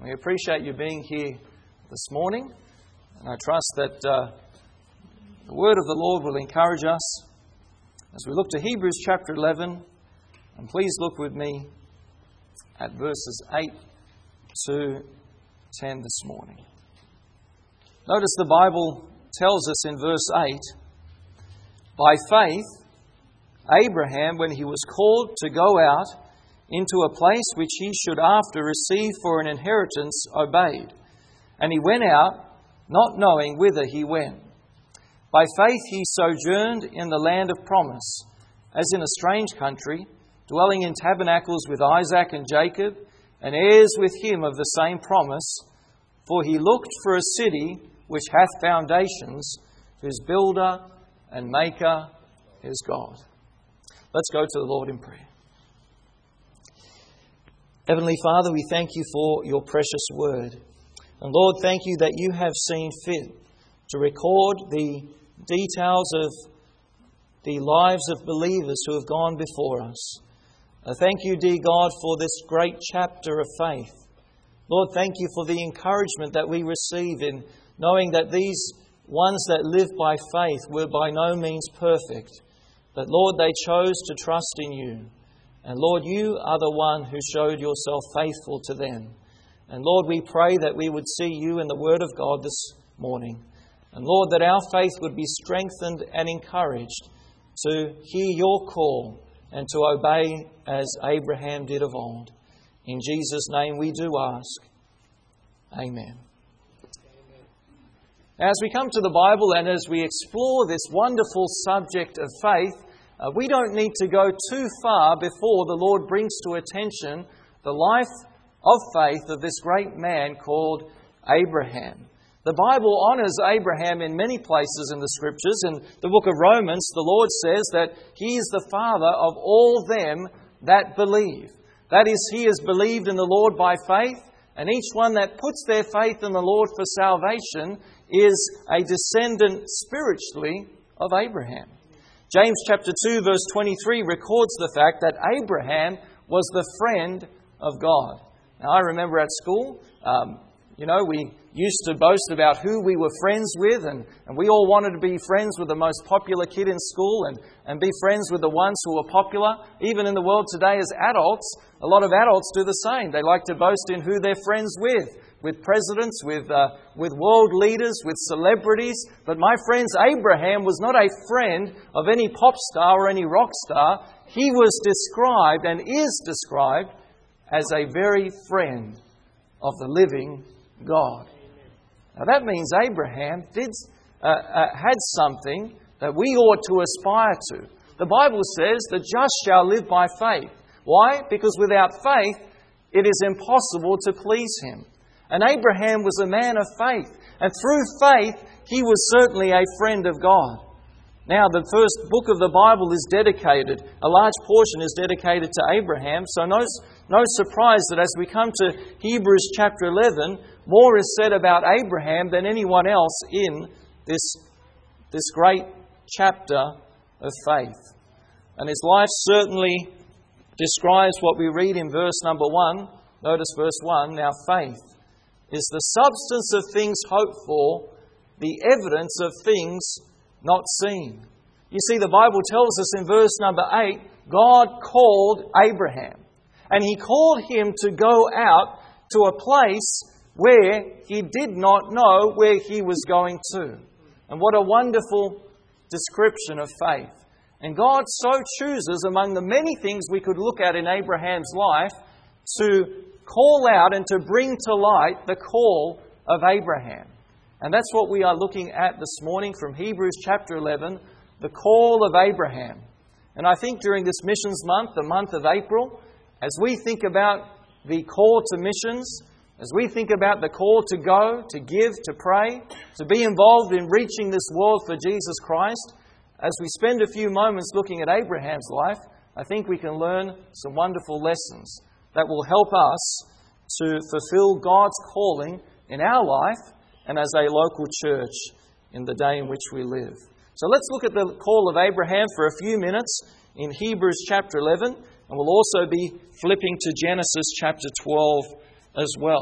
We appreciate you being here this morning, and I trust that the word of the Lord will encourage us as we look to Hebrews chapter 11, and please look with me at verses 8 to 10 this morning. Notice the Bible tells us in verse 8, by faith, Abraham, when he was called to go out into a place which he should after receive for an inheritance, obeyed. And he went out, not knowing whither he went. By faith he sojourned in the land of promise, as in a strange country, dwelling in tabernacles with Isaac and Jacob, and heirs with him of the same promise. For he looked for a city which hath foundations, whose builder and maker is God. Let's go to the Lord in prayer. Heavenly Father, we thank you for your precious word. And Lord, thank you that you have seen fit to record the details of the lives of believers who have gone before us. I thank you, dear God, for this great chapter of faith. Lord, thank you for the encouragement that we receive in knowing that these ones that live by faith were by no means perfect. But Lord, they chose to trust in you. And Lord, you are the one who showed yourself faithful to them. And Lord, we pray that we would see you in the Word of God this morning. And Lord, that our faith would be strengthened and encouraged to hear your call and to obey as Abraham did of old. In Jesus' name we do ask. Amen. As we come to the Bible and as we explore this wonderful subject of faith, we don't need to go too far before the Lord brings to attention the life of faith of this great man called Abraham. The Bible honours Abraham in many places in the Scriptures. In the book of Romans, the Lord says that He is the Father of all them that believe. That is, He has believed in the Lord by faith, and each one that puts their faith in the Lord for salvation is a descendant spiritually of Abraham. James chapter 2 verse 23 records the fact that Abraham was the friend of God. Now I remember at school, we used to boast about who we were friends with, and we all wanted to be friends with the most popular kid in school and be friends with the ones who were popular. Even in the world today as adults, a lot of adults do the same. They like to boast in who they're friends with presidents, with world leaders, with celebrities. But my friends, Abraham was not a friend of any pop star or any rock star. He was described and is described as a very friend of the living God. Now that means Abraham had something that we ought to aspire to. The Bible says the just shall live by faith. Why? Because without faith, it is impossible to please Him. And Abraham was a man of faith. And through faith, he was certainly a friend of God. Now, the first book of the Bible is dedicated. A large portion is dedicated to Abraham. So no surprise that as we come to Hebrews chapter 11, more is said about Abraham than anyone else in this great chapter of faith. And his life certainly describes what we read in verse number 1. Notice verse 1. Now faith is the substance of things hoped for, the evidence of things not seen. You see, the Bible tells us in verse number 8, God called Abraham. And He called him to go out to a place where he did not know where he was going to. And what a wonderful description of faith. And God so chooses, among the many things we could look at in Abraham's life, to call out and to bring to light the call of Abraham. And that's what we are looking at this morning from Hebrews chapter 11, the call of Abraham. And I think during this missions month, the month of April, as we think about the call to missions, as we think about the call to go, to give, to pray, to be involved in reaching this world for Jesus Christ, as we spend a few moments looking at Abraham's life, I think we can learn some wonderful lessons that will help us to fulfill God's calling in our life and as a local church in the day in which we live. So let's look at the call of Abraham for a few minutes in Hebrews chapter 11, and we'll also be flipping to Genesis chapter 12 as well.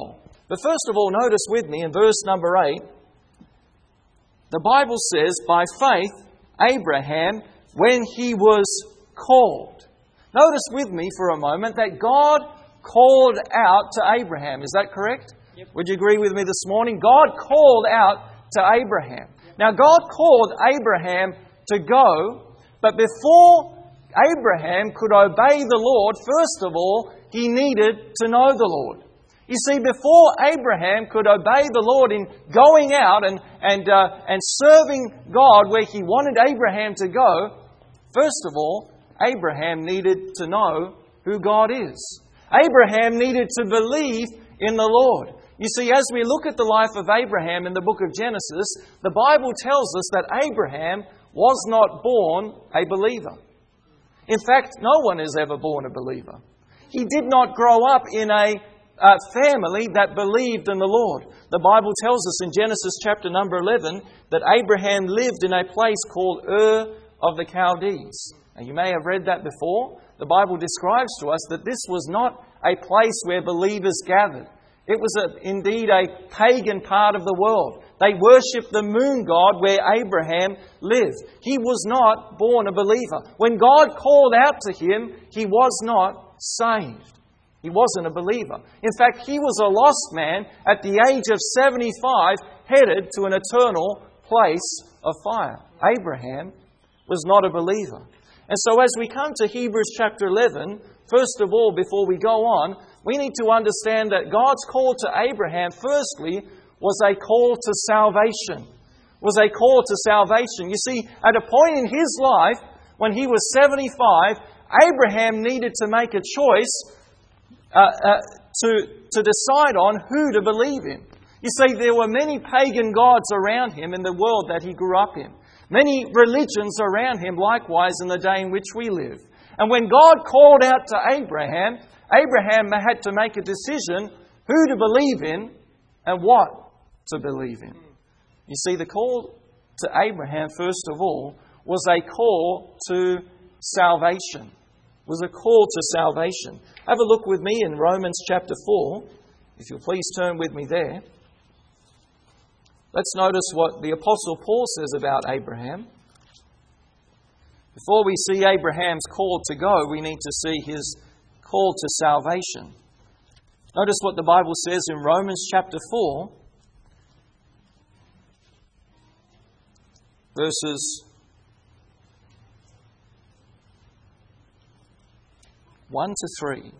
But first of all, notice with me in verse number 8, the Bible says, by faith, Abraham, when he was called. Notice with me for a moment that God called out to Abraham. Is that correct? Yep. Would you agree with me this morning? God called out to Abraham. Now, God called Abraham to go, but before Abraham could obey the Lord, first of all, he needed to know the Lord. You see, before Abraham could obey the Lord in going out and serving God where He wanted Abraham to go, first of all, Abraham needed to know who God is. Abraham needed to believe in the Lord. You see, as we look at the life of Abraham in the book of Genesis, the Bible tells us that Abraham was not born a believer. In fact, no one is ever born a believer. He did not grow up in a family that believed in the Lord. The Bible tells us in Genesis chapter number 11 that Abraham lived in a place called Ur of the Chaldees. And you may have read that before. The Bible describes to us that this was not a place where believers gathered. It was indeed a pagan part of the world. They worshipped the moon god where Abraham lived. He was not born a believer. When God called out to him, he was not saved. He wasn't a believer. In fact, he was a lost man at the age of 75, headed to an eternal place of fire. Abraham was not a believer. And so as we come to Hebrews chapter 11, first of all, before we go on, we need to understand that God's call to Abraham, firstly, was a call to salvation. Was a call to salvation. You see, at a point in his life, when he was 75, Abraham needed to make a choice to decide on who to believe in. You see, there were many pagan gods around him in the world that he grew up in. Many religions around him, likewise, in the day in which we live. And when God called out to Abraham, Abraham had to make a decision who to believe in and what to believe in. You see, the call to Abraham, first of all, was a call to salvation. Was a call to salvation. Have a look with me in Romans chapter 4. If you'll please turn with me there. Let's notice what the Apostle Paul says about Abraham. Before we see Abraham's call to go, we need to see his call to salvation. Notice what the Bible says in Romans chapter 4, verses 1 to 3.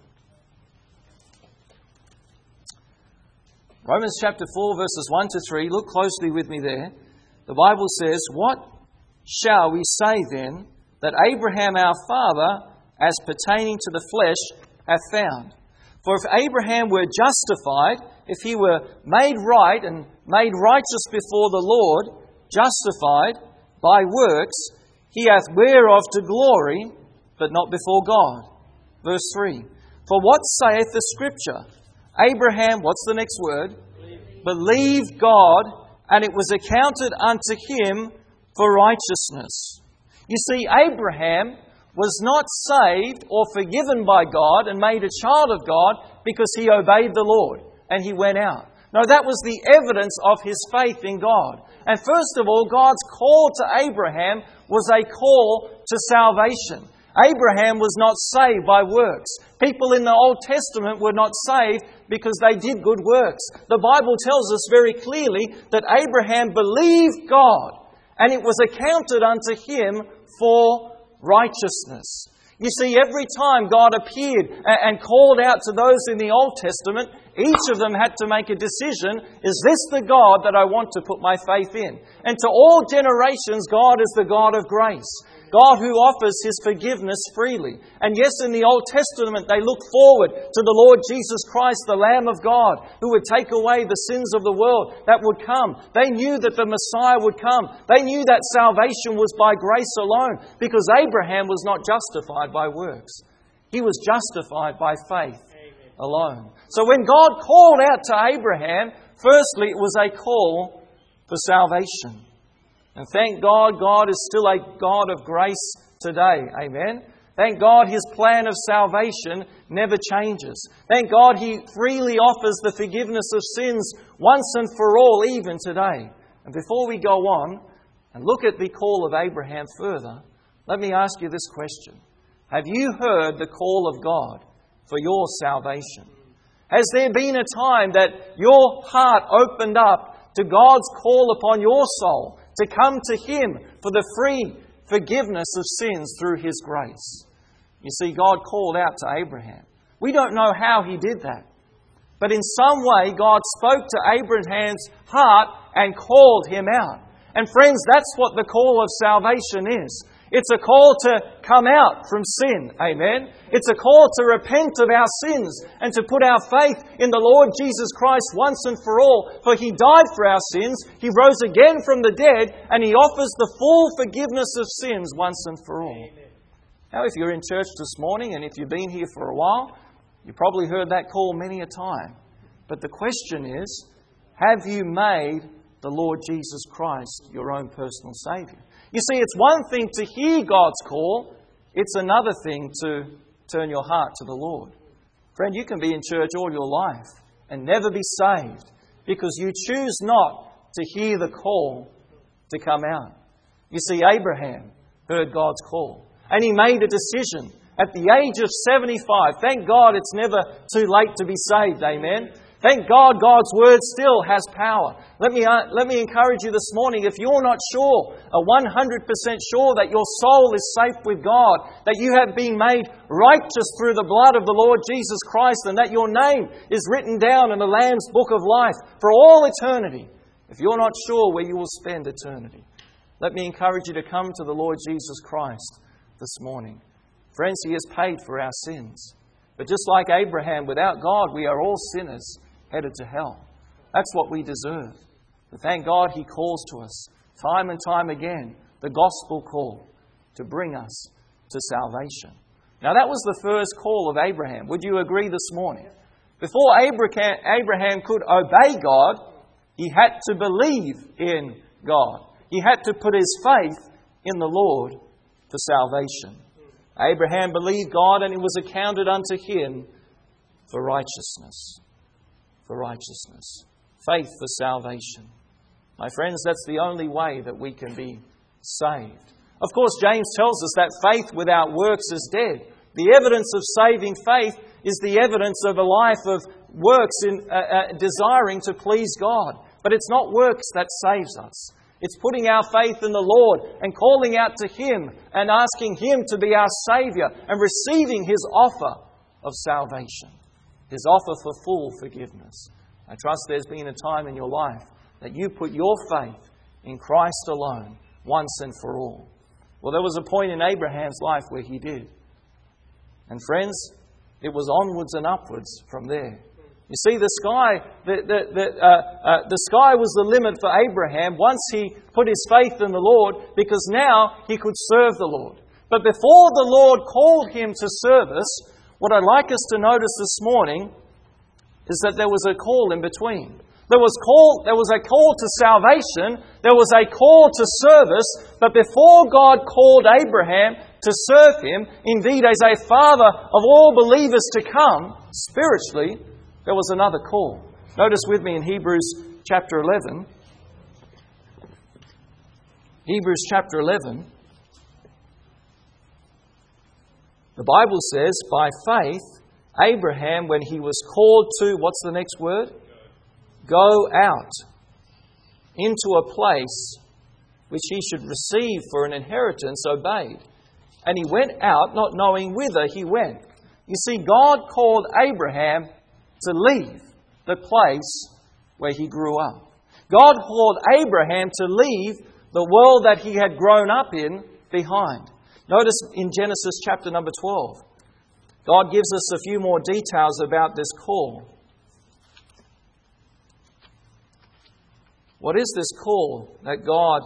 Romans chapter 4, verses 1 to 3. Look closely with me there. The Bible says, "What shall we say then that Abraham our father, as pertaining to the flesh, hath found? For if Abraham were justified, if he were made right and made righteous before the Lord, justified by works, he hath whereof to glory, but not before God." Verse 3. "For what saith the Scripture? Abraham," what's the next word? "Believed God, and it was accounted unto him for righteousness." You see, Abraham was not saved or forgiven by God and made a child of God because he obeyed the Lord and he went out. No, that was the evidence of his faith in God. And first of all, God's call to Abraham was a call to salvation. Abraham was not saved by works. People in the Old Testament were not saved because they did good works. The Bible tells us very clearly that Abraham believed God, and it was accounted unto him for righteousness. You see, every time God appeared and called out to those in the Old Testament, each of them had to make a decision, is this the God that I want to put my faith in? And to all generations, God is the God of grace. God who offers His forgiveness freely. And yes, in the Old Testament, they look forward to the Lord Jesus Christ, the Lamb of God, who would take away the sins of the world that would come. They knew that the Messiah would come. They knew that salvation was by grace alone, because Abraham was not justified by works. He was justified by faith alone. So when God called out to Abraham, firstly, it was a call for salvation. And thank God, God is still a God of grace today. Amen. Thank God His plan of salvation never changes. Thank God He freely offers the forgiveness of sins once and for all, even today. And before we go on and look at the call of Abraham further, let me ask you this question. Have you heard the call of God for your salvation? Has there been a time that your heart opened up to God's call upon your soul to come to Him for the free forgiveness of sins through His grace? You see, God called out to Abraham. We don't know how He did that. But in some way, God spoke to Abraham's heart and called him out. And friends, that's what the call of salvation is. It's a call to come out from sin. Amen. It's a call to repent of our sins and to put our faith in the Lord Jesus Christ once and for all. For He died for our sins. He rose again from the dead, and He offers the full forgiveness of sins once and for all. Amen. Now, if you're in church this morning and if you've been here for a while, you probably heard that call many a time. But the question is, have you made the Lord Jesus Christ your own personal Saviour? You see, it's one thing to hear God's call. It's another thing to turn your heart to the Lord. Friend, you can be in church all your life and never be saved because you choose not to hear the call to come out. You see, Abraham heard God's call and he made a decision at the age of 75. Thank God it's never too late to be saved. Amen. Thank God God's Word still has power. Let me encourage you this morning, if you're not sure, 100% sure that your soul is safe with God, that you have been made righteous through the blood of the Lord Jesus Christ, and that your name is written down in the Lamb's book of life for all eternity, if you're not sure where you will spend eternity, let me encourage you to come to the Lord Jesus Christ this morning. Friends, He has paid for our sins. But just like Abraham, without God, we are all sinners headed to hell. That's what we deserve. But thank God He calls to us time and time again, the gospel call to bring us to salvation. Now that was the first call of Abraham. Would you agree this morning? Before Abraham could obey God, he had to believe in God. He had to put his faith in the Lord for salvation. Abraham believed God, and it was accounted unto him for righteousness. For righteousness. Faith for salvation. My friends, that's the only way that we can be saved. Of course, James tells us that faith without works is dead. The evidence of saving faith is the evidence of a life of works in desiring to please God. But it's not works that saves us. It's putting our faith in the Lord and calling out to Him and asking Him to be our Saviour and receiving His offer of salvation. His offer for full forgiveness. I trust there's been a time in your life that you put your faith in Christ alone, once and for all. Well, there was a point in Abraham's life where he did. And friends, it was onwards and upwards from there. You see, the sky was the limit for Abraham once he put his faith in the Lord, because now he could serve the Lord. But before the Lord called him to service, what I'd like us to notice this morning is that there was a call in between. There was a call to salvation. There was a call to service. But before God called Abraham to serve Him, indeed as a father of all believers to come, spiritually, there was another call. Notice with me in Hebrews chapter 11. Hebrews chapter 11. The Bible says, by faith, Abraham, when he was called to, what's the next word? Go out into a place which he should receive for an inheritance, obeyed. And he went out, not knowing whither he went. You see, God called Abraham to leave the place where he grew up. God called Abraham to leave the world that he had grown up in behind. Notice in Genesis chapter number 12, God gives us a few more details about this call. What is this call that God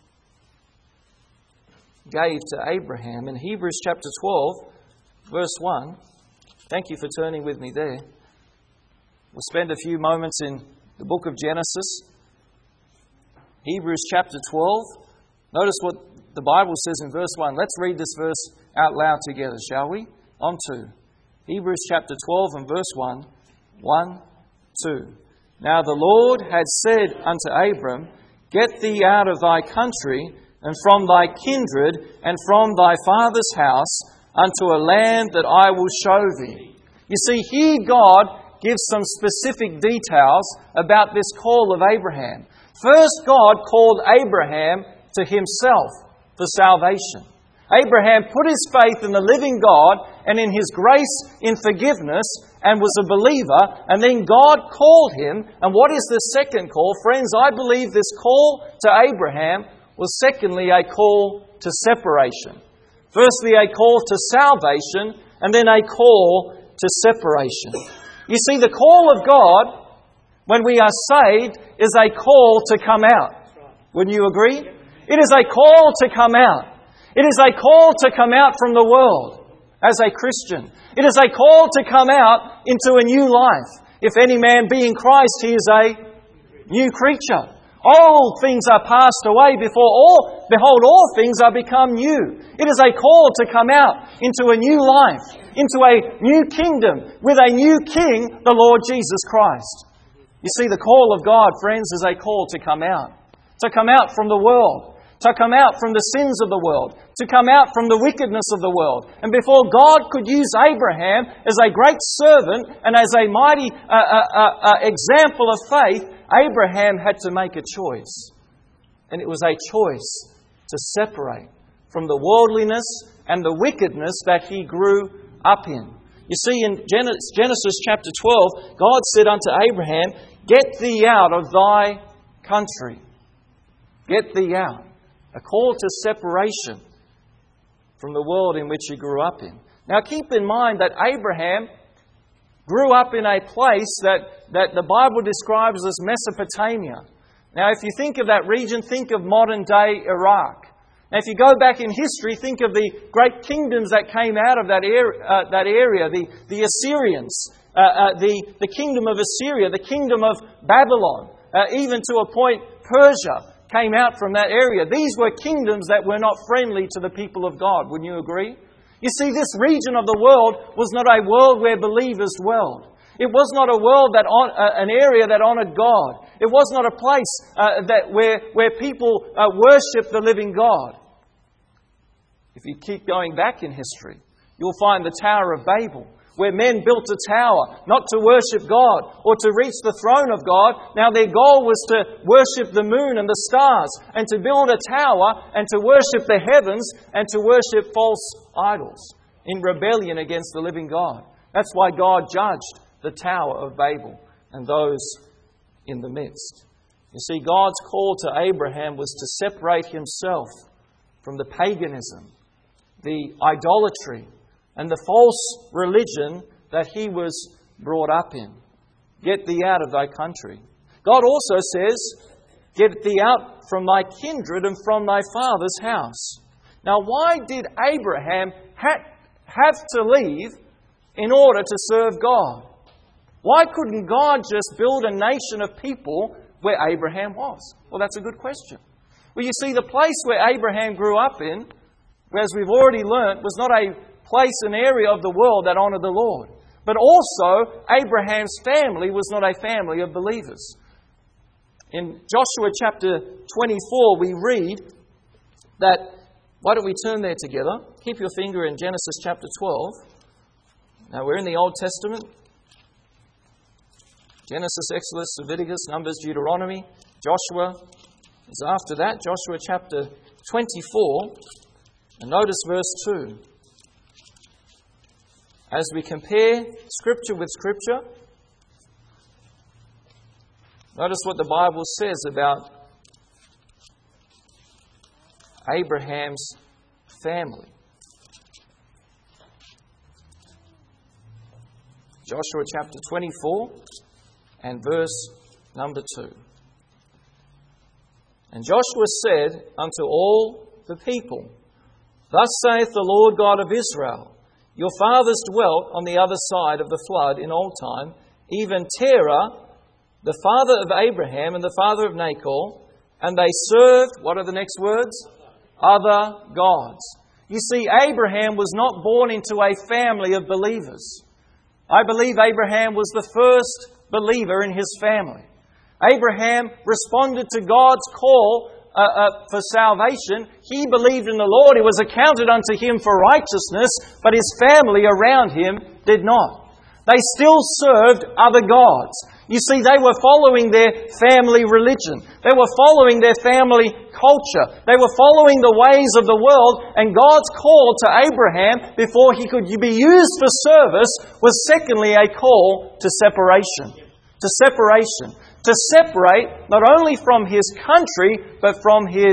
gave to Abraham? In Hebrews chapter 12, verse 1, thank you for turning with me there. We'll spend a few moments in the book of Genesis. Hebrews chapter 12, Notice what the Bible says in verse 1. Let's read this verse out loud together, shall we? On to Hebrews chapter 12 and verse 1. 1, 2. Now the Lord had said unto Abram, Get thee out of thy country, and from thy kindred, and from thy father's house, unto a land that I will show thee. You see, here God gives some specific details about this call of Abraham. First, God called Abraham to himself for salvation. Abraham put his faith in the living God and in His grace in forgiveness and was a believer, and then God called him. And what is the second call? Friends, I believe this call to Abraham was secondly a call to separation. Firstly, a call to salvation, and then a call to separation. You see, the call of God, when we are saved, is a call to come out. Wouldn't you agree? It is a call to come out. It is a call to come out from the world as a Christian. It is a call to come out into a new life. If any man be in Christ, he is a new creature. All things are passed away behold, all things are become new. It is a call to come out into a new life, into a new kingdom with a new King, the Lord Jesus Christ. You see, the call of God, friends, is a call to come out from the world, to come out from the sins of the world, to come out from the wickedness of the world. And before God could use Abraham as a great servant and as a mighty example of faith, Abraham had to make a choice. And it was a choice to separate from the worldliness and the wickedness that he grew up in. You see, in Genesis chapter 12, God said unto Abraham, Get thee out of thy country. Get thee out. A call to separation from the world in which he grew up in. Now keep in mind that Abraham grew up in a place that the Bible describes as Mesopotamia. Now if you think of that region, think of modern day Iraq. Now if you go back in history, think of the great kingdoms that came out of that area, the Assyrians, the kingdom of Assyria, the kingdom of Babylon, even to a point Persia came out from that area. These were kingdoms that were not friendly to the people of God. Wouldn't you agree? You see, this region of the world was not a world where believers dwelled. It was not a world an area that honoured God. It was not a place where people worship the living God. If you keep going back in history, you'll find the Tower of Babel, where men built a tower, not to worship God or to reach the throne of God. Now their goal was to worship the moon and the stars, and to build a tower and to worship the heavens and to worship false idols in rebellion against the living God. That's why God judged the Tower of Babel and those in the midst. You see, God's call to Abraham was to separate himself from the paganism, the idolatry, and the false religion that he was brought up in. Get thee out of thy country. God also says, Get thee out from thy kindred and from thy father's house. Now, why did Abraham have to leave in order to serve God? Why couldn't God just build a nation of people where Abraham was? Well, that's a good question. Well, you see, the place where Abraham grew up in, as we've already learnt, was not a place, an area of the world that honoured the Lord. But also, Abraham's family was not a family of believers. In Joshua chapter 24, we read that, why don't we turn there together? Keep your finger in Genesis chapter 12. Now, we're in the Old Testament. Genesis, Exodus, Leviticus, Numbers, Deuteronomy, Joshua is after that. Joshua chapter 24. And notice verse 2. As we compare Scripture with Scripture, notice what the Bible says about Abraham's family. Joshua chapter 24 and verse number 2. And Joshua said unto all the people, Thus saith the Lord God of Israel, Your fathers dwelt on the other side of the flood in old time, even Terah, the father of Abraham and the father of Nahor, and they served, what are the next words? other gods. You see, Abraham was not born into a family of believers. I believe Abraham was the first believer in his family. Abraham responded to God's call for salvation. He believed in the Lord. It was accounted unto him for righteousness, but his family around him did not. They still served other gods. You see, they were following their family religion. They were following their family culture. They were following the ways of the world. And God's call to Abraham, before he could be used for service, was secondly a call to separation. To separation. To separate not only from his country, but from his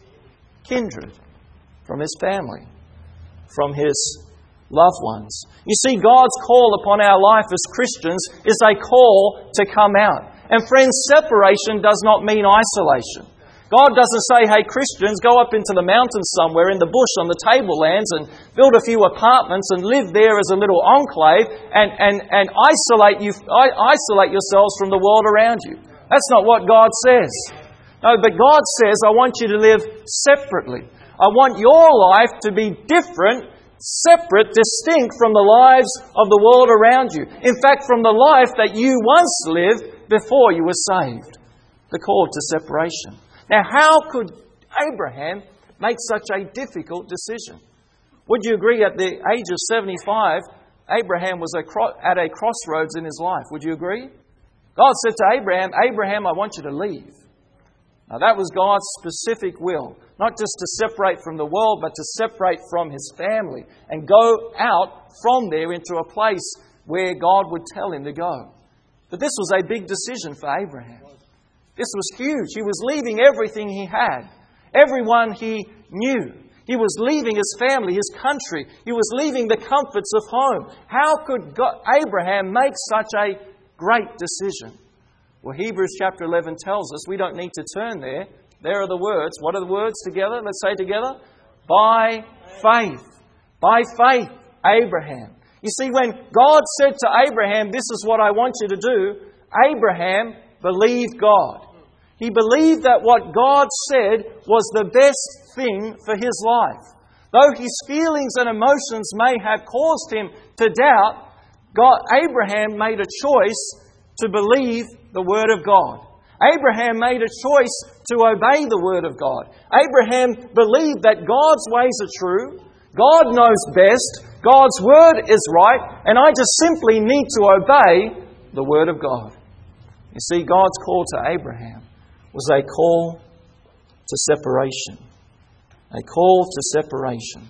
kindred, from his family, from his loved ones. You see, God's call upon our life as Christians is a call to come out. And friends, separation does not mean isolation. God doesn't say, hey Christians, go up into the mountains somewhere in the bush on the tablelands and build a few apartments and live there as a little enclave and isolate yourselves from the world around you. That's not what God says. No, but God says, I want you to live separately. I want your life to be different, separate, distinct from the lives of the world around you. In fact, from the life that you once lived before you were saved. The call to separation. Now, how could Abraham make such a difficult decision? Would you agree at the age of 75, Abraham was at a crossroads in his life? Would you agree? God said to Abraham, Abraham, I want you to leave. Now that was God's specific will. Not just to separate from the world, but to separate from his family and go out from there into a place where God would tell him to go. But this was a big decision for Abraham. This was huge. He was leaving everything he had, everyone he knew. He was leaving his family, his country. He was leaving the comforts of home. How could Abraham make such a great decision? Well, Hebrews chapter 11 tells us, we don't need to turn there. There are the words. What are the words together? Let's say together. By faith. By faith, Abraham. You see, when God said to Abraham, this is what I want you to do, Abraham believed God. He believed that what God said was the best thing for his life. Though his feelings and emotions may have caused him to doubt, Abraham made a choice to believe the Word of God. Abraham made a choice to obey the Word of God. Abraham believed that God's ways are true. God knows best. God's Word is right. And I just simply need to obey the Word of God. You see, God's call to Abraham was a call to separation. A call to separation.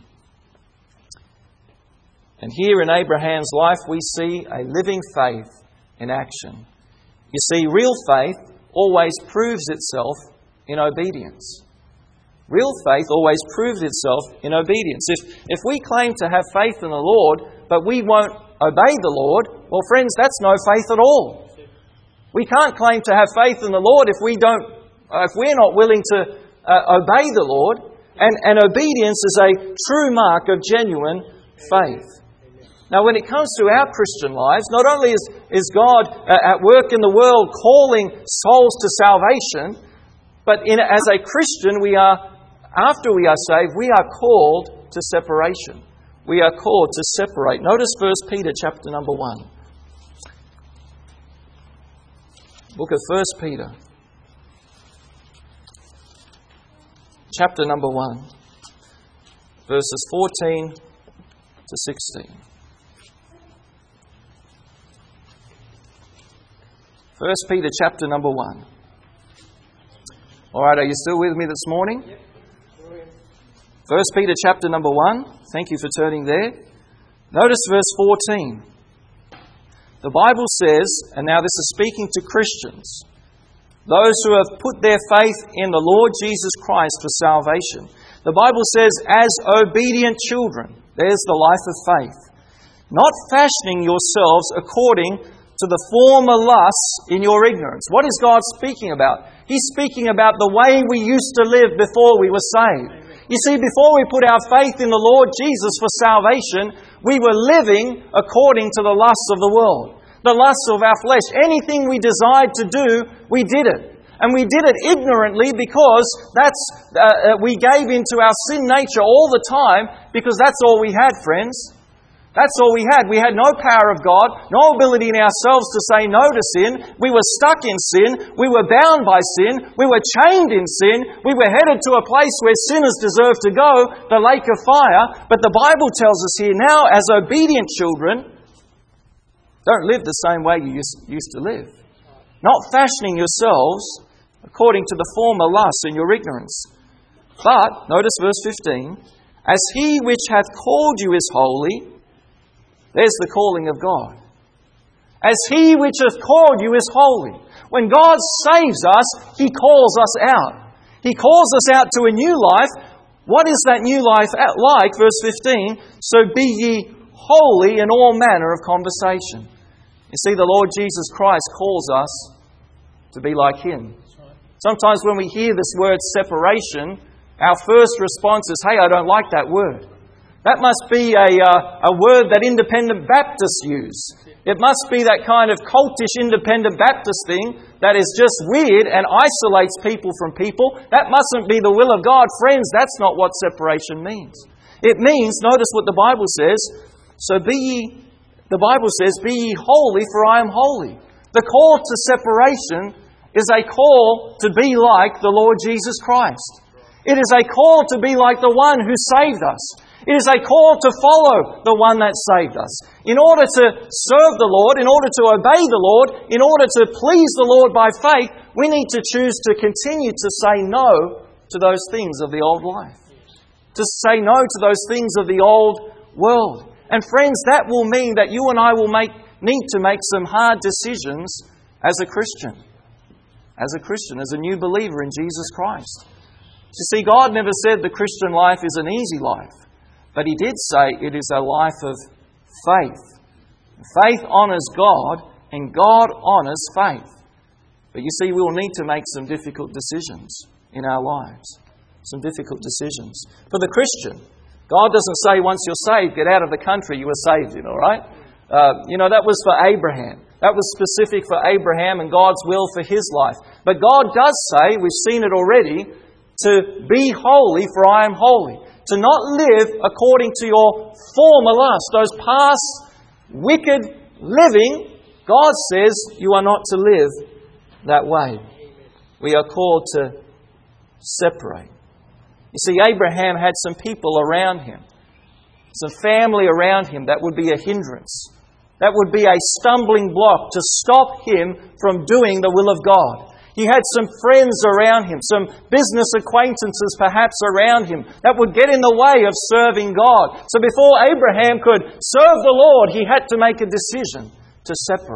And here in Abraham's life we see a living faith in action. You see, real faith always proves itself in obedience. Real faith always proves itself in obedience. If we claim to have faith in the Lord, but we won't obey the Lord, well, friends, that's no faith at all. We can't claim to have faith in the Lord if we're not willing to obey the Lord. And obedience is a true mark of genuine faith. Now, when it comes to our Christian lives, not only is God at work in the world calling souls to salvation, but as a Christian, after we are saved, we are called to separation. We are called to separate. Notice 1 Peter chapter number 1. Book of 1 Peter, chapter number 1, verses 14 to 16. 1 Peter chapter number 1. All right, are you still with me this morning? 1 Peter chapter number 1. Thank you for turning there. Notice verse 14. The Bible says, and now this is speaking to Christians, those who have put their faith in the Lord Jesus Christ for salvation. The Bible says, as obedient children, there's the life of faith, not fashioning yourselves according to the former lusts in your ignorance. What is God speaking about? He's speaking about the way we used to live before we were saved. You see, before we put our faith in the Lord Jesus for salvation, we were living according to the lusts of the world, the lusts of our flesh. Anything we desired to do, we did it. And we did it ignorantly because we gave into our sin nature all the time, because that's all we had, friends. That's all we had. We had no power of God, no ability in ourselves to say no to sin. We were stuck in sin. We were bound by sin. We were chained in sin. We were headed to a place where sinners deserve to go, the lake of fire. But the Bible tells us here now, as obedient children, don't live the same way you used to live. Not fashioning yourselves according to the former lusts in your ignorance. But, notice verse 15, as he which hath called you is holy. There's the calling of God. As he which hath called you is holy. When God saves us, He calls us out. He calls us out to a new life. What is that new life like? Verse 15, so be ye holy in all manner of conversation. You see, the Lord Jesus Christ calls us to be like Him. Sometimes when we hear this word separation, our first response is, hey, I don't like that word. That must be a word that independent Baptists use. It must be that kind of cultish independent Baptist thing that is just weird and isolates people from people. That mustn't be the will of God. Friends, that's not what separation means. It means, notice what the Bible says, the Bible says, be ye holy, for I am holy. The call to separation is a call to be like the Lord Jesus Christ. It is a call to be like the one who saved us. It is a call to follow the one that saved us. In order to serve the Lord, in order to obey the Lord, in order to please the Lord by faith, we need to choose to continue to say no to those things of the old life. To say no to those things of the old world. And friends, that will mean that you and I will need to make some hard decisions as a Christian. As a Christian, as a new believer in Jesus Christ. You see, God never said the Christian life is an easy life. But He did say it is a life of faith. Faith honours God, and God honours faith. But you see, we will need to make some difficult decisions in our lives. Some difficult decisions. For the Christian, God doesn't say once you're saved, get out of the country you were saved in, all right? That was for Abraham. That was specific for Abraham and God's will for his life. But God does say, we've seen it already, to be holy, for I am holy. To not live according to your former lust, those past wicked living. God says you are not to live that way. We are called to separate. You see, Abraham had some people around him, some family around him that would be a hindrance. That would be a stumbling block to stop him from doing the will of God. He had some friends around him, some business acquaintances perhaps around him that would get in the way of serving God. So before Abraham could serve the Lord, he had to make a decision to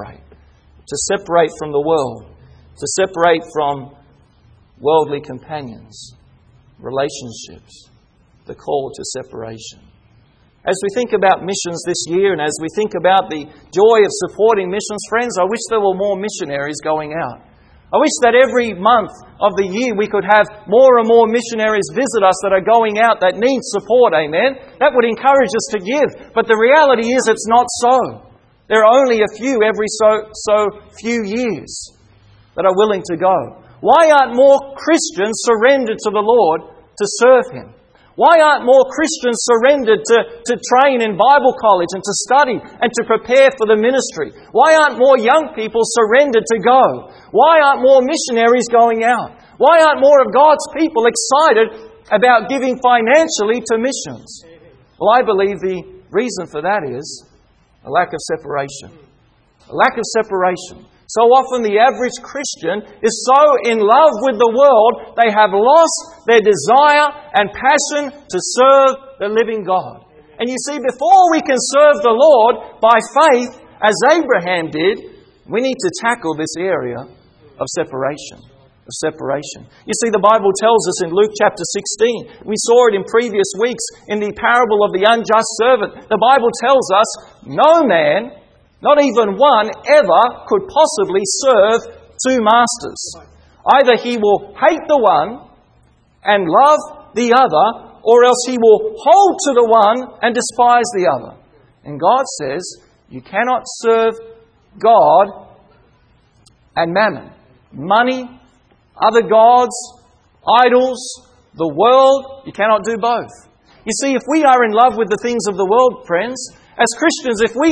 separate from the world, to separate from worldly companions, relationships, the call to separation. As we think about missions this year and as we think about the joy of supporting missions, friends, I wish there were more missionaries going out. I wish that every month of the year we could have more and more missionaries visit us that are going out that need support, amen? That would encourage us to give. But the reality is it's not so. There are only a few every so few years that are willing to go. Why aren't more Christians surrendered to the Lord to serve Him? Why aren't more Christians surrendered to train in Bible college and to study and to prepare for the ministry? Why aren't more young people surrendered to go? Why aren't more missionaries going out? Why aren't more of God's people excited about giving financially to missions? Well, I believe the reason for that is a lack of separation. A lack of separation. So often the average Christian is so in love with the world, they have lost their desire and passion to serve the living God. And you see, before we can serve the Lord by faith, as Abraham did, we need to tackle this area of separation. You see, the Bible tells us in Luke chapter 16, we saw it in previous weeks in the parable of the unjust servant. The Bible tells us, no man, not even one, ever could possibly serve two masters. Either he will hate the one and love the other, or else he will hold to the one and despise the other. And God says, you cannot serve God and mammon, money other gods, idols, the world. You cannot do both. You see, if we are in love with the things of the world, friends, as Christians, if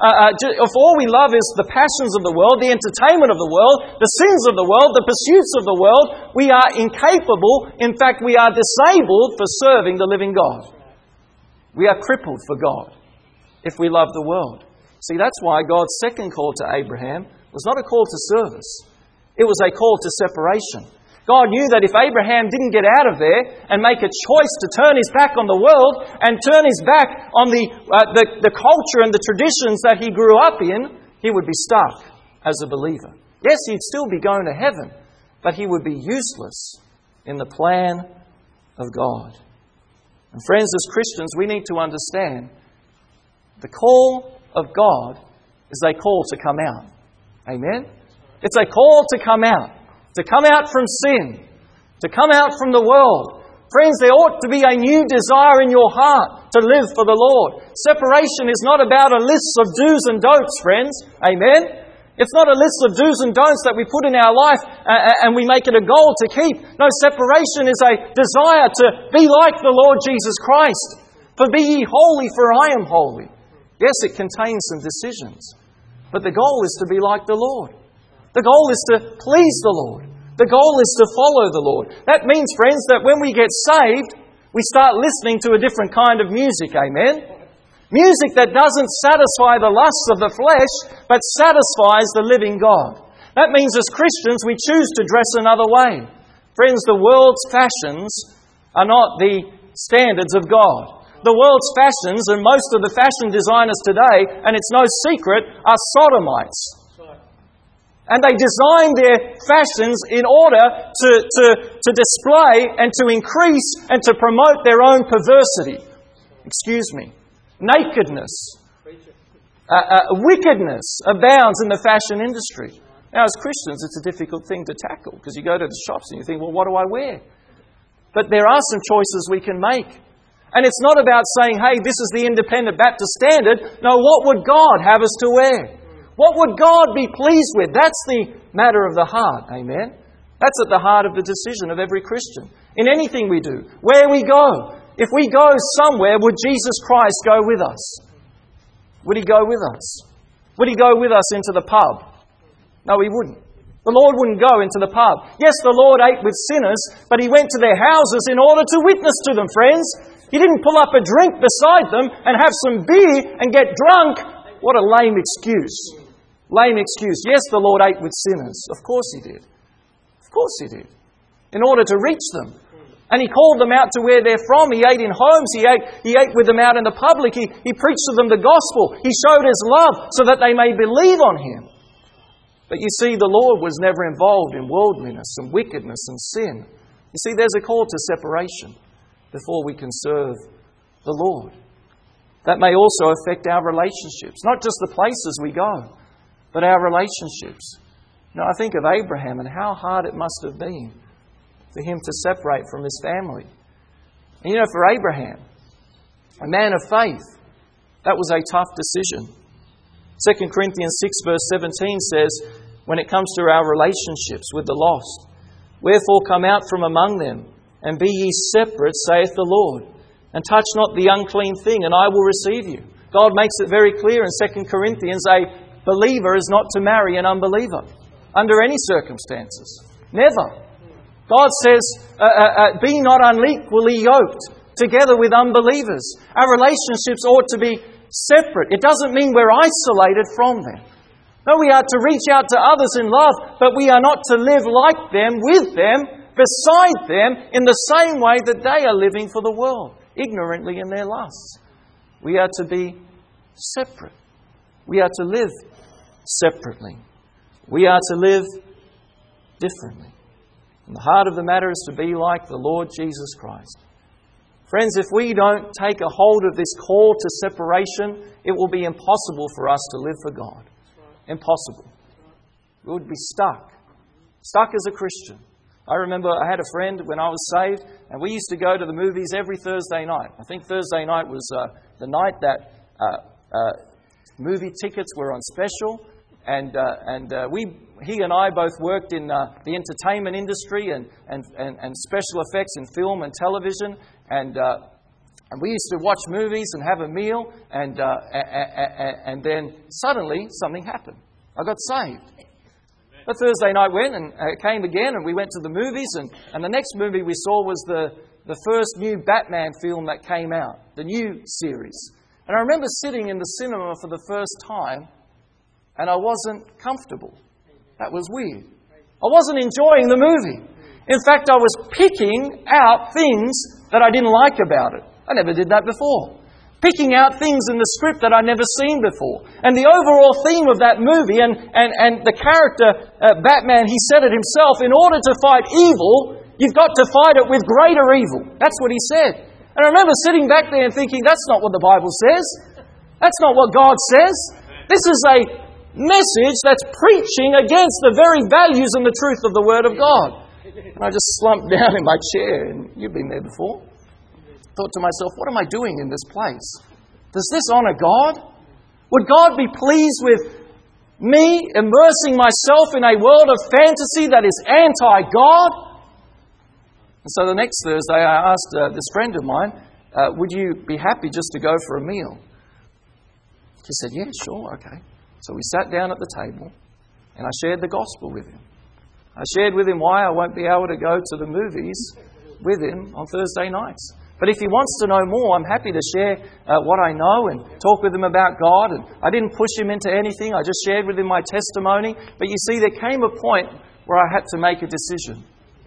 all we love is the passions of the world, the entertainment of the world, the sins of the world, the pursuits of the world, we are incapable, in fact, we are disabled for serving the living God. We are crippled for God if we love the world. See, that's why God's second call to Abraham was not a call to service. It was a call to separation. God knew that if Abraham didn't get out of there and make a choice to turn his back on the world and turn his back on the culture and the traditions that he grew up in, he would be stuck as a believer. Yes, he'd still be going to heaven, but he would be useless in the plan of God. And friends, as Christians, we need to understand the call of God is a call to come out. Amen? It's a call to come out. To come out from sin, to come out from the world. Friends, there ought to be a new desire in your heart to live for the Lord. Separation is not about a list of do's and don'ts, friends. Amen? It's not a list of do's and don'ts that we put in our life and we make it a goal to keep. No, separation is a desire to be like the Lord Jesus Christ. For be ye holy, for I am holy. Yes, it contains some decisions, but the goal is to be like the Lord. The goal is to please the Lord. The goal is to follow the Lord. That means, friends, that when we get saved, we start listening to a different kind of music. Amen? Music that doesn't satisfy the lusts of the flesh, but satisfies the living God. That means as Christians, we choose to dress another way. Friends, the world's fashions are not the standards of God. The world's fashions, and most of the fashion designers today, and it's no secret, are sodomites. And they design their fashions in order to display and to increase and to promote their own perversity. Excuse me. Nakedness. Wickedness abounds in the fashion industry. Now, as Christians, it's a difficult thing to tackle because you go to the shops and you think, well, what do I wear? But there are some choices we can make. And it's not about saying, hey, this is the Independent Baptist standard. No, what would God have us to wear? What would God be pleased with? That's the matter of the heart. Amen? That's at the heart of the decision of every Christian. In anything we do, where we go. If we go somewhere, would Jesus Christ go with us? Would He go with us? Would He go with us into the pub? No, He wouldn't. The Lord wouldn't go into the pub. Yes, the Lord ate with sinners, but He went to their houses in order to witness to them, friends. He didn't pull up a drink beside them and have some beer and get drunk. What a lame excuse. Lame excuse. Yes, the Lord ate with sinners. Of course He did. Of course He did. In order to reach them. And He called them out to where they're from. He ate in homes. He ate with them out in the public. He preached to them the gospel. He showed His love so that they may believe on Him. But you see, the Lord was never involved in worldliness and wickedness and sin. You see, there's a call to separation before we can serve the Lord. That may also affect our relationships. Not just the places we go, but our relationships. Now, I think of Abraham and how hard it must have been for him to separate from his family. And for Abraham, a man of faith, that was a tough decision. 2 Corinthians 6 verse 17 says, when it comes to our relationships with the lost, wherefore come out from among them, and be ye separate, saith the Lord, and touch not the unclean thing, and I will receive you. God makes it very clear in 2 Corinthians, a believer is not to marry an unbeliever under any circumstances. Never. God says, be not unequally yoked together with unbelievers. Our relationships ought to be separate. It doesn't mean we're isolated from them. No, we are to reach out to others in love, but we are not to live like them, with them, beside them, in the same way that they are living for the world, ignorantly in their lusts. We are to be separate. We are to live separately. We are to live differently. And the heart of the matter is to be like the Lord Jesus Christ. Friends, if we don't take a hold of this call to separation, it will be impossible for us to live for God. Impossible. We would be stuck. Stuck as a Christian. I remember I had a friend when I was saved, and we used to go to the movies every Thursday night. I think Thursday night was the night that movie tickets were on special. he and I both worked in the entertainment industry and special effects in film and television, and we used to watch movies and have a meal, and then suddenly something happened. I got saved. A Thursday night went and came again, and we went to the movies, and the next movie we saw was the first new Batman film that came out, the new series. And I remember sitting in the cinema for the first time, and I wasn't comfortable. That was weird. I wasn't enjoying the movie. In fact, I was picking out things that I didn't like about it. I never did that before. Picking out things in the script that I'd never seen before. And the overall theme of that movie and the character, Batman, he said it himself, in order to fight evil, you've got to fight it with greater evil. That's what he said. And I remember sitting back there and thinking, that's not what the Bible says. That's not what God says. This is a message that's preaching against the very values and the truth of the Word of God. And I just slumped down in my chair, and you've been there before. Thought to myself, what am I doing in this place? Does this honour God? Would God be pleased with me immersing myself in a world of fantasy that is anti-God? And so the next Thursday I asked this friend of mine, would you be happy just to go for a meal? He said, yeah, sure, okay. So we sat down at the table and I shared the gospel with him. I shared with him why I won't be able to go to the movies with him on Thursday nights. But if he wants to know more, I'm happy to share what I know and talk with him about God. And I didn't push him into anything. I just shared with him my testimony. But you see, there came a point where I had to make a decision.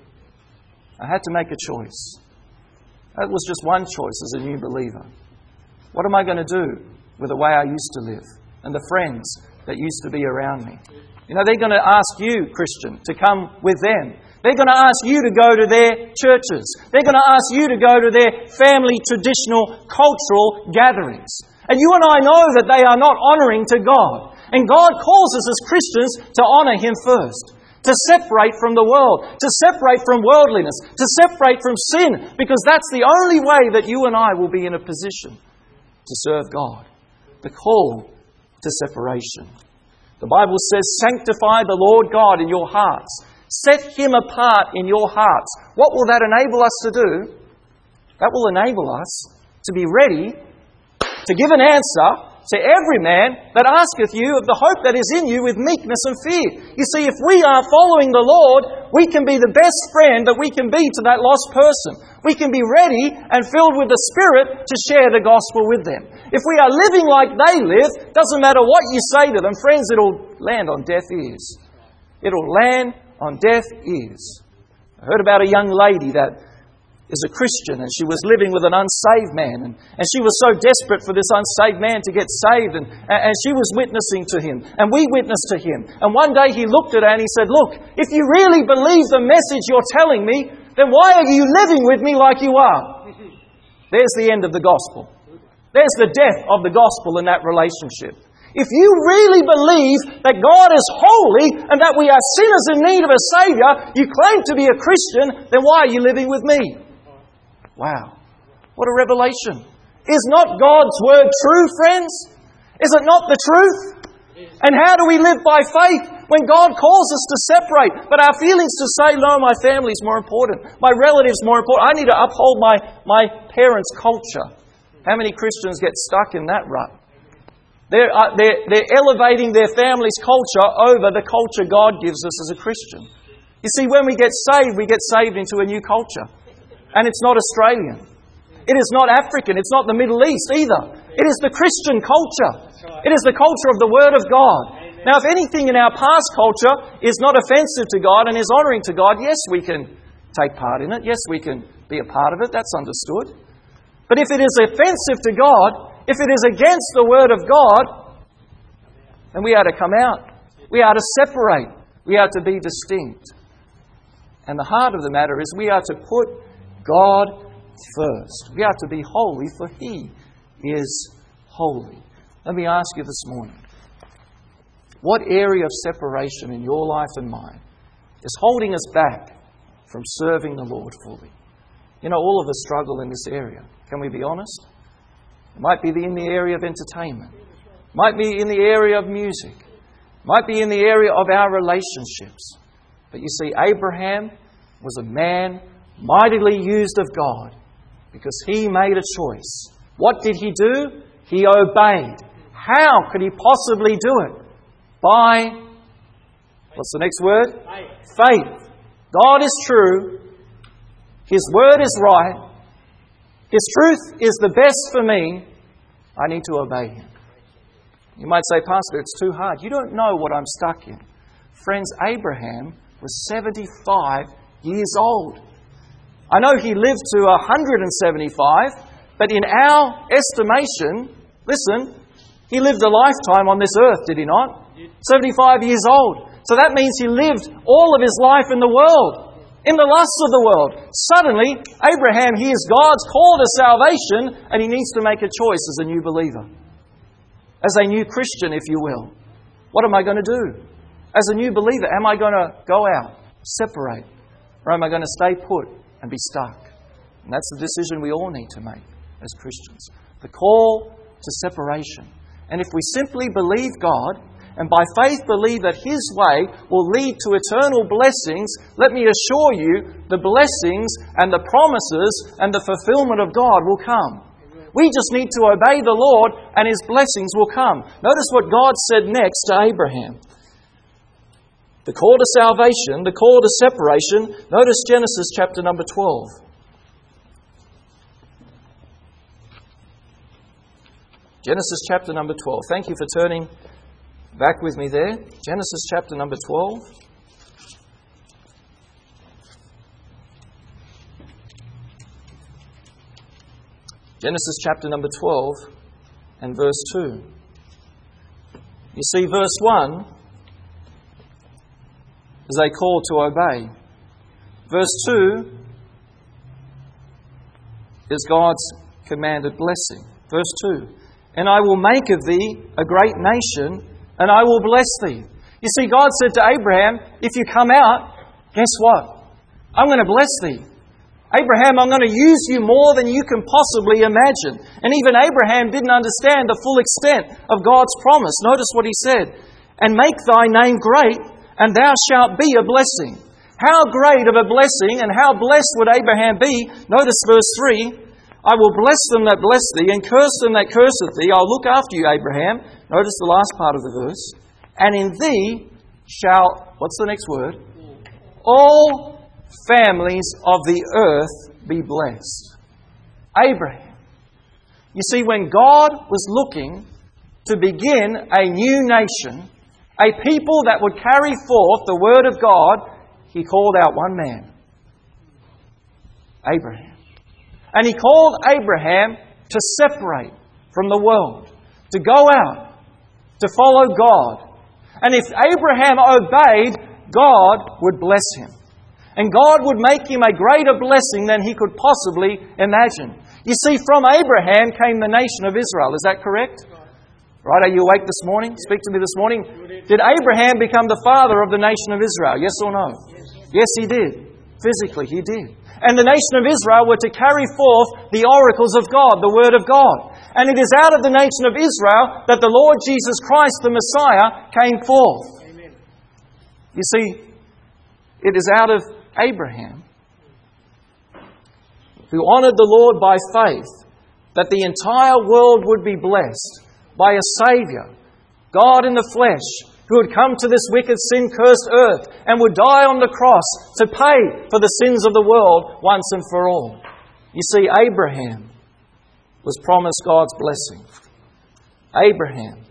I had to make a choice. That was just one choice as a new believer. What am I going to do with the way I used to live and the friends that used to be around me? You know, they're going to ask you, Christian, to come with them. They're going to ask you to go to their churches. They're going to ask you to go to their family traditional cultural gatherings. And you and I know that they are not honouring to God. And God calls us as Christians to honour Him first. To separate from the world. To separate from worldliness. To separate from sin. Because that's the only way that you and I will be in a position to serve God. The call to separation. The Bible says, sanctify the Lord God in your hearts. Set Him apart in your hearts. What will that enable us to do? That will enable us to be ready to give an answer to every man that asketh you of the hope that is in you with meekness and fear. You see, if we are following the Lord, we can be the best friend that we can be to that lost person. We can be ready and filled with the Spirit to share the gospel with them. If we are living like they live, doesn't matter what you say to them, friends, it'll land on deaf ears. It'll land on deaf ears. I heard about a young lady that is a Christian and she was living with an unsaved man and she was so desperate for this unsaved man to get saved and she was witnessing to him and we witnessed to him. And one day he looked at her and he said, look, if you really believe the message you're telling me, then why are you living with me like you are? There's the end of the gospel. There's the death of the gospel in that relationship. If you really believe that God is holy and that we are sinners in need of a Saviour, you claim to be a Christian, then why are you living with me? Wow. What a revelation. Is not God's Word true, friends? Is it not the truth? And how do we live by faith when God calls us to separate, but our feelings to say, no, my family's more important, my relatives more important, I need to uphold my parents' culture. How many Christians get stuck in that rut? They're elevating their family's culture over the culture God gives us as a Christian. You see, when we get saved into a new culture. And it's not Australian. It is not African. It's not the Middle East either. It is the Christian culture. It is the culture of the Word of God. Now, if anything in our past culture is not offensive to God and is honouring to God, yes, we can take part in it. Yes, we can be a part of it. That's understood. But if it is offensive to God, if it is against the Word of God, then we are to come out. We are to separate. We are to be distinct. And the heart of the matter is we are to put God first. We are to be holy, for He is holy. Let me ask you this morning, what area of separation in your life and mine is holding us back from serving the Lord fully? You know, all of us struggle in this area. Can we be honest? It might be in the area of entertainment. It might be in the area of music. Might be in the area of our relationships. But you see, Abraham was a man mightily used of God because he made a choice. What did he do? He obeyed. How could he possibly do it? By, what's the next word? Faith. God is true. His word is right. His truth is the best for me. I need to obey Him. You might say, Pastor, it's too hard. You don't know what I'm stuck in. Friends, Abraham was 75 years old. I know he lived to 175, but in our estimation, listen, he lived a lifetime on this earth, did he not? 75 years old. So that means he lived all of his life in the world, in the lusts of the world. Suddenly, Abraham hears God's call to salvation, and he needs to make a choice as a new believer. As a new Christian, if you will. What am I going to do? As a new believer, am I going to go out, separate? Or am I going to stay put and be stuck? And that's the decision we all need to make as Christians. The call to separation. And if we simply believe God, and by faith believe that His way will lead to eternal blessings, let me assure you, the blessings and the promises and the fulfillment of God will come. We just need to obey the Lord and His blessings will come. Notice what God said next to Abraham. The call to salvation, the call to separation. Notice Genesis chapter number 12. Genesis chapter number 12. Thank you for turning back with me there. Genesis chapter number 12. Genesis chapter number 12 and verse 2. You see, verse 1 is a call to obey. Verse 2 is God's commanded blessing. Verse 2, and I will make of thee a great nation, and I will bless thee. You see, God said to Abraham, if you come out, guess what? I'm going to bless thee. Abraham, I'm going to use you more than you can possibly imagine. And even Abraham didn't understand the full extent of God's promise. Notice what he said. And make thy name great, and thou shalt be a blessing. How great of a blessing and how blessed would Abraham be? Notice verse 3. I will bless them that bless thee, and curse them that curseth thee. I'll look after you, Abraham. Notice the last part of the verse. And in thee shall, what's the next word? All families of the earth be blessed. Abraham. You see, when God was looking to begin a new nation, a people that would carry forth the word of God, He called out one man. Abraham. And He called Abraham to separate from the world, to go out, to follow God. And if Abraham obeyed, God would bless him. And God would make him a greater blessing than he could possibly imagine. You see, from Abraham came the nation of Israel. Is that correct? Right, are you awake this morning? Speak to me this morning. Did Abraham become the father of the nation of Israel? Yes or no? Yes, he did. Physically, he did. And the nation of Israel were to carry forth the oracles of God, the Word of God. And it is out of the nation of Israel that the Lord Jesus Christ, the Messiah, came forth. Amen. You see, it is out of Abraham, who honoured the Lord by faith, that the entire world would be blessed by a Saviour, God in the flesh, who would come to this wicked, sin-cursed earth and would die on the cross to pay for the sins of the world once and for all. You see, Abraham was promised God's blessing. Abraham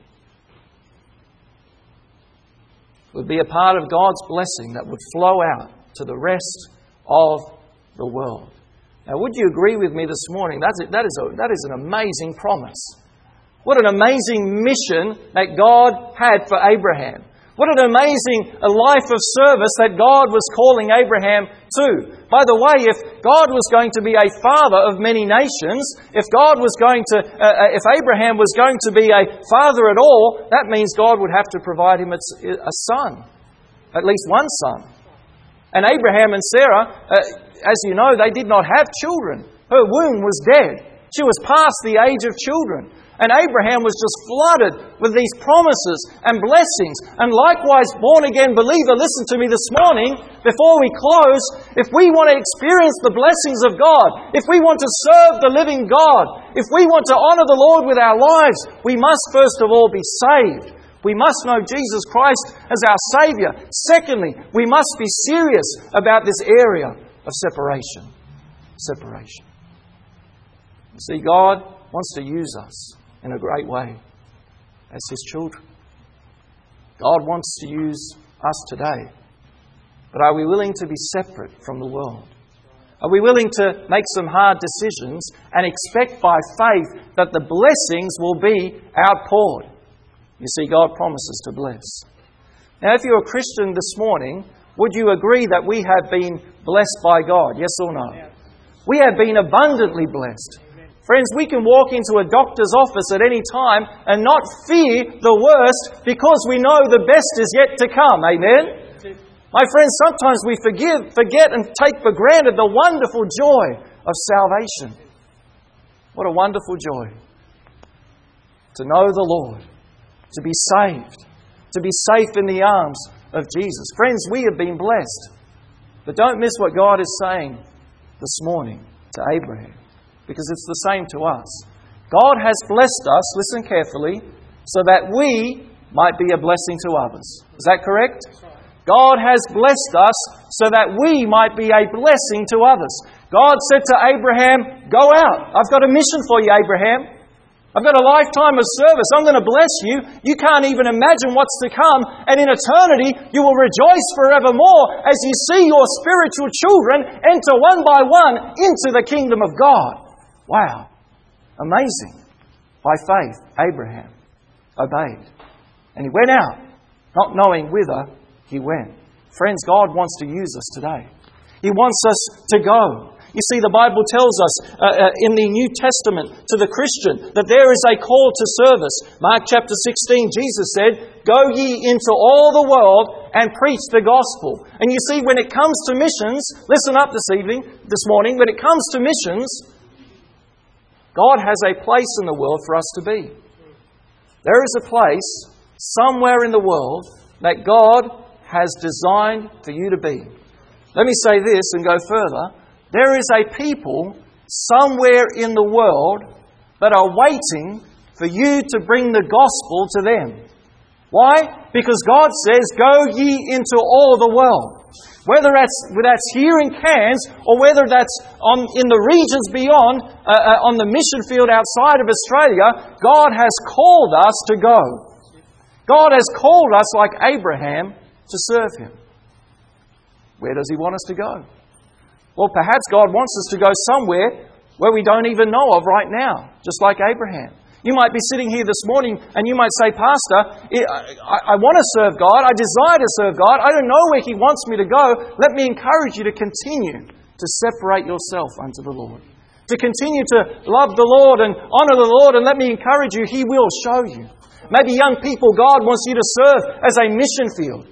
would be a part of God's blessing that would flow out to the rest of the world. Now, would you agree with me this morning? That is an amazing promise. What an amazing mission that God had for Abraham. What an amazing life of service that God was calling Abraham to. By the way, if God was going to be a father of many nations, if Abraham was going to be a father at all, that means God would have to provide him a son, at least one son. And Abraham and Sarah, as you know, they did not have children. Her womb was dead. She was past the age of children. And Abraham was just flooded with these promises and blessings. And likewise, born-again believer, listen to me this morning, before we close, if we want to experience the blessings of God, if we want to serve the living God, if we want to honor the Lord with our lives, we must first of all be saved. We must know Jesus Christ as our Saviour. Secondly, we must be serious about this area of separation. Separation. You see, God wants to use us in a great way as His children. God wants to use us today. But are we willing to be separate from the world? Are we willing to make some hard decisions and expect by faith that the blessings will be outpoured? You see, God promises to bless. Now, if you're a Christian this morning, would you agree that we have been blessed by God? Yes or no? We have been abundantly blessed. Friends, we can walk into a doctor's office at any time and not fear the worst because we know the best is yet to come. Amen? My friends, sometimes we forget and take for granted the wonderful joy of salvation. What a wonderful joy to know the Lord, to be saved, to be safe in the arms of Jesus. Friends, we have been blessed. But don't miss what God is saying this morning to Abraham, because it's the same to us. God has blessed us, listen carefully, so that we might be a blessing to others. Is that correct? God has blessed us so that we might be a blessing to others. God said to Abraham, "Go out. I've got a mission for you, Abraham. I've got a lifetime of service. I'm going to bless you. You can't even imagine what's to come. And in eternity, you will rejoice forevermore as you see your spiritual children enter one by one into the kingdom of God." Wow. Amazing. By faith, Abraham obeyed. And he went out, not knowing whither he went. Friends, God wants to use us today. He wants us to go. You see, the Bible tells us in the New Testament to the Christian that there is a call to service. Mark chapter 16, Jesus said, "Go ye into all the world and preach the gospel." And you see, when it comes to missions, listen up this morning, when it comes to missions, God has a place in the world for us to be. There is a place somewhere in the world that God has designed for you to be. Let me say this and go further. There is a people somewhere in the world that are waiting for you to bring the gospel to them. Why? Because God says, "Go ye into all the world." Whether that's here in Cairns or whether that's in the regions beyond, on the mission field outside of Australia, God has called us to go. God has called us, like Abraham, to serve Him. Where does He want us to go? Well, perhaps God wants us to go somewhere where we don't even know of right now, just like Abraham. You might be sitting here this morning and you might say, "Pastor, I want to serve God. I desire to serve God. I don't know where He wants me to go." Let me encourage you to continue to separate yourself unto the Lord. To continue to love the Lord and honor the Lord. And let me encourage you, He will show you. Maybe young people, God wants you to serve as a mission field,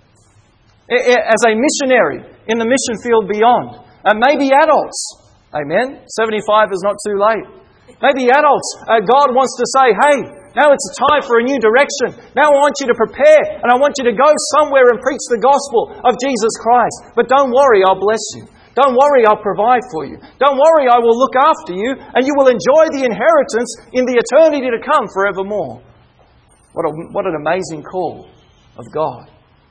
as a missionary in the mission field beyond. And maybe adults. Amen. 75 is not too late. Maybe adults. God wants to say, "Hey, now it's time for a new direction. Now I want you to prepare and I want you to go somewhere and preach the gospel of Jesus Christ. But don't worry, I'll bless you. Don't worry, I'll provide for you. Don't worry, I will look after you and you will enjoy the inheritance in the eternity to come forevermore." What an amazing call of God.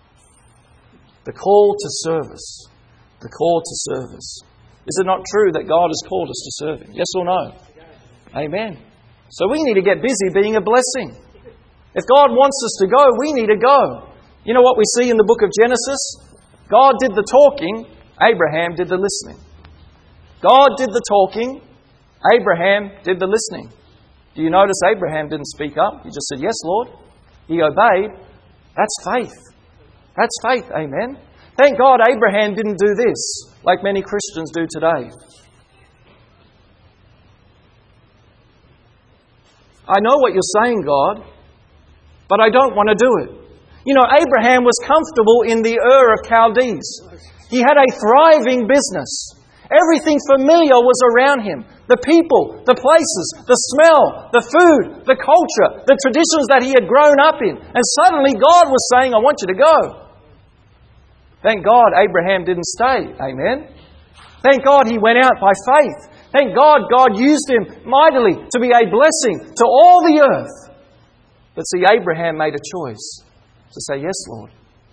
The call to service. The call to service. Is it not true that God has called us to serve Him? Yes or no? Amen. So we need to get busy being a blessing. If God wants us to go, we need to go. You know what we see in the book of Genesis? God did the talking, Abraham did the listening. God did the talking, Abraham did the listening. Do you notice Abraham didn't speak up? He just said, "Yes, Lord." He obeyed. That's faith. That's faith. Amen. Thank God Abraham didn't do this like many Christians do today. "I know what you're saying, God, but I don't want to do it." You know, Abraham was comfortable in the Ur of Chaldees. He had a thriving business. Everything familiar was around him. the people, the places, the smell, the food, the culture, the traditions that he had grown up in. And suddenly God was saying, I want you to go. Thank God Abraham didn't stay. Amen. Thank God he went out by faith. Thank God God used him mightily to be a blessing to all the earth. But see, Abraham made a choice to say, yes, Lord,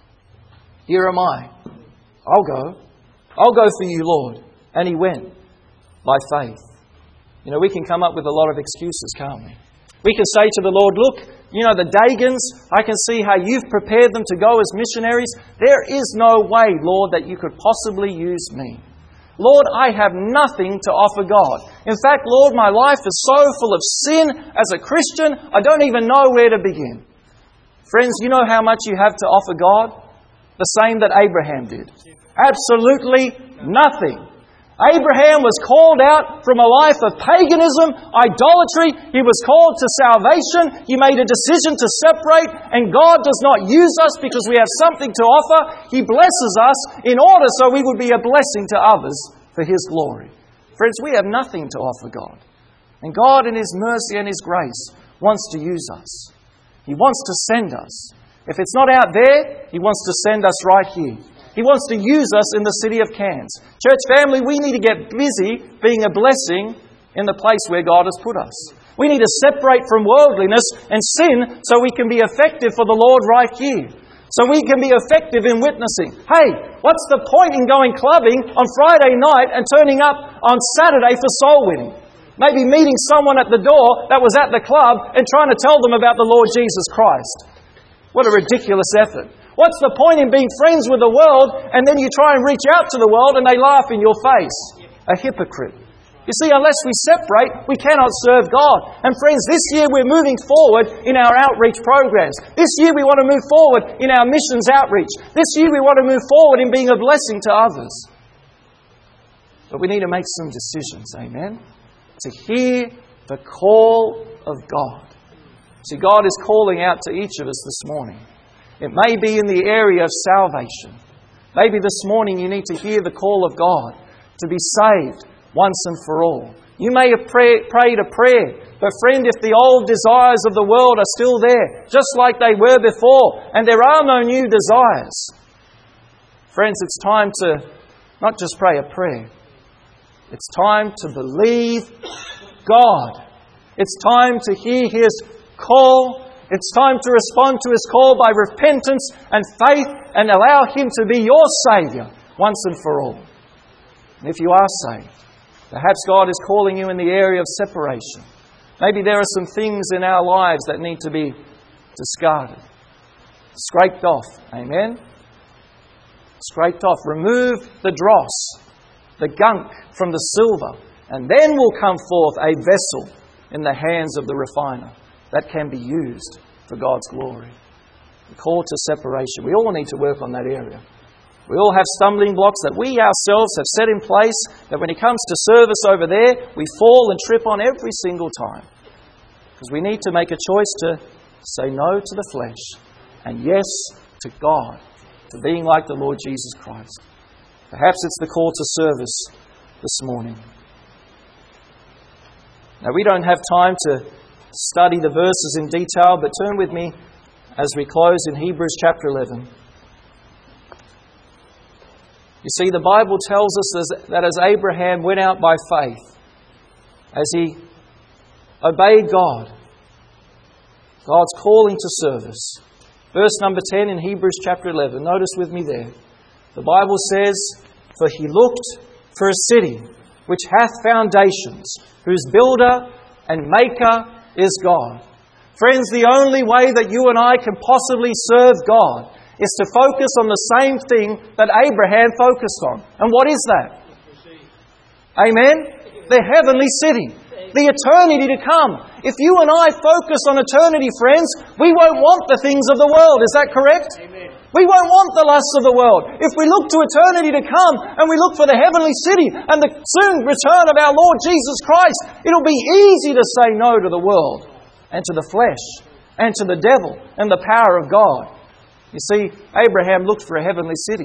here am I. I'll go. I'll go for you, Lord. And he went by faith. You know, we can come up with a lot of excuses, can't we? We can say to the Lord, look, you know, the Dagans, I can see how you've prepared them to go as missionaries. There is no way, Lord, that you could possibly use me. Lord, I have nothing to offer God. In fact, Lord, my life is so full of sin as a Christian, I don't even know where to begin. Friends, you know how much you have to offer God? The same that Abraham did. Absolutely nothing. Abraham was called out from a life of paganism, idolatry. He was called to salvation. He made a decision to separate. And God does not use us because we have something to offer. He blesses us in order so we would be a blessing to others for His glory. Friends, we have nothing to offer God. And God in His mercy and His grace wants to use us. He wants to send us. If it's not out there, He wants to send us right here. He wants to use us in the city of Cairns. Church family, we need to get busy being a blessing in the place where God has put us. We need to separate from worldliness and sin so we can be effective for the Lord right here. So we can be effective in witnessing. Hey, what's the point in going clubbing on Friday night and turning up on Saturday for soul winning? Maybe meeting someone at the door that was at the club and trying to tell them about the Lord Jesus Christ. What a ridiculous effort. What's the point in being friends with the world and then you try and reach out to the world and they laugh in your face? A hypocrite. You see, unless we separate, we cannot serve God. And friends, this year we're moving forward in our outreach programs. This year we want to move forward in our missions outreach. This year we want to move forward in being a blessing to others. But we need to make some decisions, amen? To hear the call of God. See, God is calling out to each of us this morning. It may be in the area of salvation. Maybe this morning you need to hear the call of God to be saved once and for all. You may have prayed a prayer, but friend, if the old desires of the world are still there, just like they were before, and there are no new desires, friends, it's time to not just pray a prayer. It's time to believe God. It's time to hear His call. It's time to respond to His call by repentance and faith and allow Him to be your Saviour once and for all. And if you are saved, perhaps God is calling you in the area of separation. Maybe there are some things in our lives that need to be discarded, scraped off. Amen? Scraped off. Remove the dross, the gunk from the silver, and then will come forth a vessel in the hands of the refiner that can be used for God's glory. The call to separation. We all need to work on that area. We all have stumbling blocks that we ourselves have set in place, that when it comes to service over there, we fall and trip on every single time. Because we need to make a choice to say no to the flesh and yes to God, to being like the Lord Jesus Christ. Perhaps it's the call to service this morning. Now, we don't have time to study the verses in detail, but turn with me as we close in Hebrews chapter 11. You see, the Bible tells us that as Abraham went out by faith, as he obeyed God, God's calling to service. Verse number 10 in Hebrews chapter 11. Notice with me there. The Bible says, "For he looked for a city which hath foundations, whose builder and maker is God." Friends, the only way that you and I can possibly serve God is to focus on the same thing that Abraham focused on. And what is that? Amen? The heavenly city. The eternity to come. If you and I focus on eternity, friends, we won't want the things of the world. Is that correct? Amen. We won't want the lusts of the world. If we look to eternity to come and we look for the heavenly city and the soon return of our Lord Jesus Christ, it'll be easy to say no to the world and to the flesh and to the devil and the power of God. You see, Abraham looked for a heavenly city.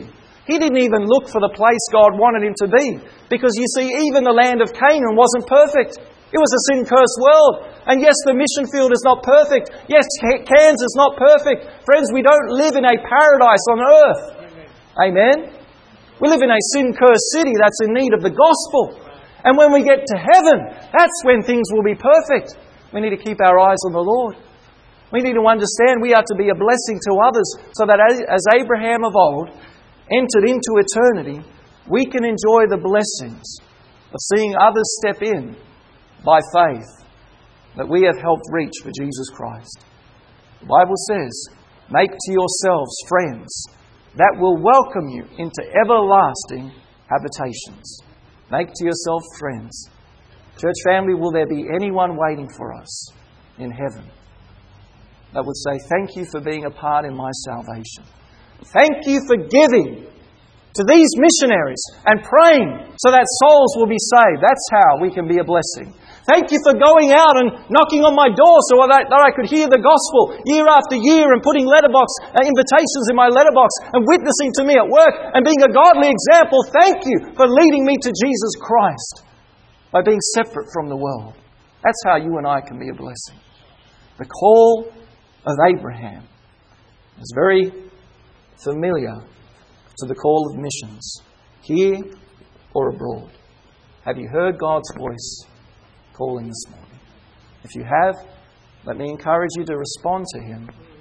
He didn't even look for the place God wanted him to be. Because you see, even the land of Canaan wasn't perfect. It was a sin-cursed world. And yes, the mission field is not perfect. Yes, Cairns is not perfect. Friends, we don't live in a paradise on earth. Amen? We live in a sin-cursed city that's in need of the gospel. And when we get to heaven, that's when things will be perfect. We need to keep our eyes on the Lord. We need to understand we are to be a blessing to others so that as Abraham of old entered into eternity, we can enjoy the blessings of seeing others step in by faith that we have helped reach for Jesus Christ. The Bible says, make to yourselves friends that will welcome you into everlasting habitations. Make to yourself friends. Church family, will there be anyone waiting for us in heaven that would say, thank you for being a part in my salvation. Thank you for giving to these missionaries and praying so that souls will be saved. That's how we can be a blessing. Thank you for going out and knocking on my door so that I could hear the gospel year after year and putting invitations in my letterbox and witnessing to me at work and being a godly example. Thank you for leading me to Jesus Christ by being separate from the world. That's how you and I can be a blessing. The call of Abraham is very familiar to the call of missions, here or abroad. Have you heard God's voice calling this morning? If you have, let me encourage you to respond to Him